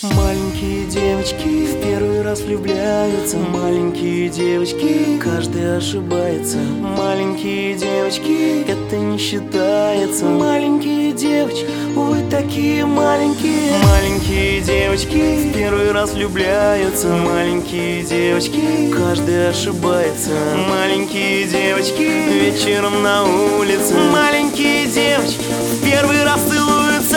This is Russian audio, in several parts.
Маленькие девочки в первый раз влюбляются. Маленькие девочки, каждый ошибается. Маленькие девочки, это не считается. Маленькие девочки, вы такие маленькие. Маленькие девочки в первый раз влюбляются. Маленькие девочки, каждый ошибается. Маленькие девочки, вечером на улице. Маленькие девочки в первый раз целуются.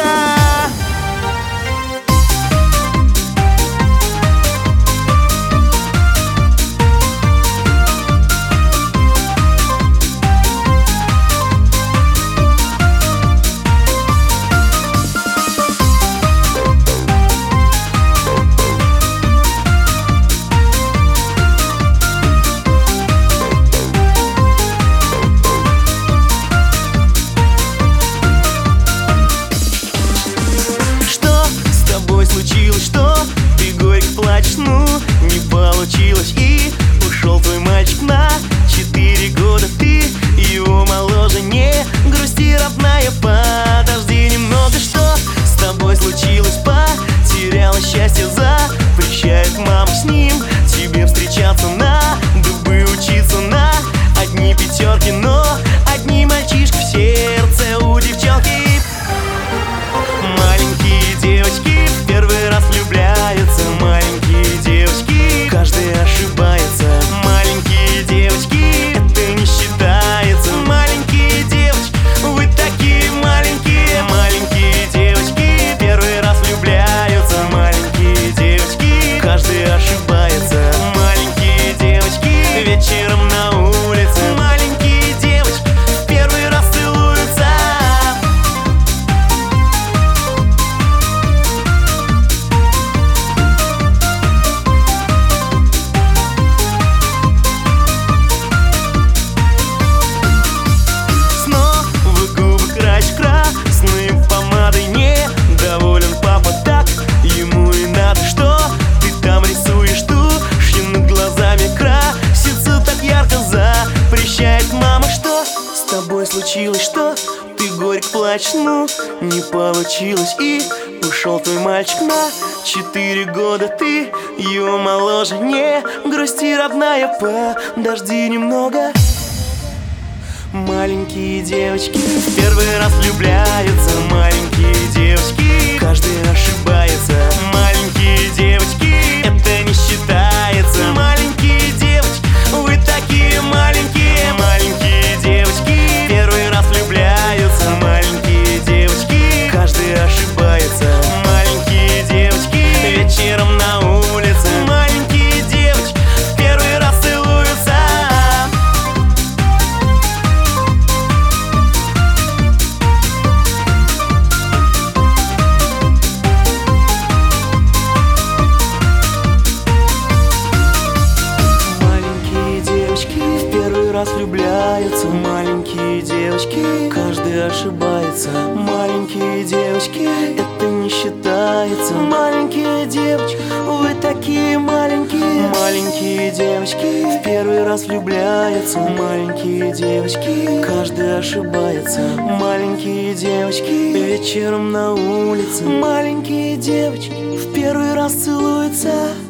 Случилось, что ты горько плачешь, ну не получилось. И ушел твой мальчик на 4 года. Ты его моложе, не грусти, родная, подожди немного. Что с тобой случилось? Потеряла счастье, запрещает мама с ним тебе встречаться. Надо бы учиться на одни пятерки, но одни мальчишки в сердце у девчонки. Маленькие девочки в первый раз влюбляются. Маленькие девочки, каждый ошибается. Маленькие девочки, это не считается. Маленькие девочки, вы такие маленькие. Маленькие девочки в первый раз влюбляются. Маленькие девочки, каждый ошибается. Маленькие девочки, вечером на улице. Маленькие девочки в первый раз целуются. Красной помадой недоволен папа, так ему и надо. Что ты там рисуешь? Тушью над глазами красится так ярко, запрещает мама. Что с тобой случилось? Что ты горько плачешь? Ну не получилось. И ушел твой мальчик на 4 года. Ты его моложе, не грусти, родная, подожди немного. Маленькие девочки в первый раз влюбляются. Маленькие девочки, каждый ошибается. Маленькие девочки, это не считается. Маленькие девочки, вы такие маленькие. Маленькие девочки в первый раз влюбляются. Маленькие девочки, каждый ошибается. Маленькие девочки, вечером на улице. Маленькие девочки в первый раз целуются. Раз влюбляются. Маленькие девочки, каждый ошибается. Маленькие девочки, это не считается. Маленькие девочки, вы такие маленькие. Маленькие девочки в первый раз влюбляются. Маленькие девочки, каждый ошибается. Маленькие девочки, вечером на улице. Маленькие девочки в первый раз целуются.